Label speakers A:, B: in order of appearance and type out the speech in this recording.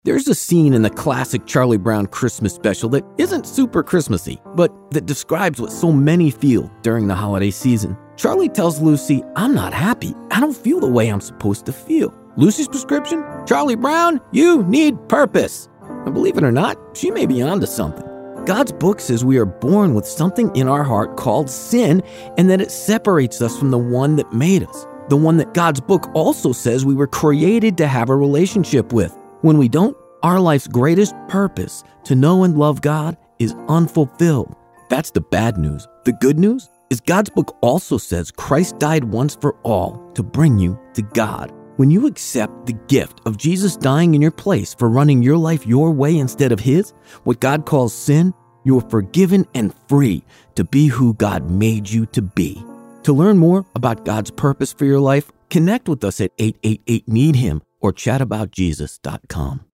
A: There's a scene in the classic Charlie Brown Christmas special that isn't super Christmassy, but that describes what so many feel during the holiday season. Charlie tells Lucy, "I'm not happy. I don't feel the way I'm supposed to feel." Lucy's prescription? "Charlie Brown, you need purpose." And believe it or not, she may be onto something. God's book says we are born with something in our heart called sin, and that it separates us from the one that made us. The one that God's book also says we were created to have a relationship with. When we don't, our life's greatest purpose, to know and love God, is unfulfilled. That's the bad news. The good news is God's book also says Christ died once for all to bring you to God. When you accept the gift of Jesus dying in your place for running your life your way instead of his, what God calls sin, you are forgiven and free to be who God made you to be. To learn more about God's purpose for your life, connect with us at 888-NEED-HIM or chataboutjesus.com.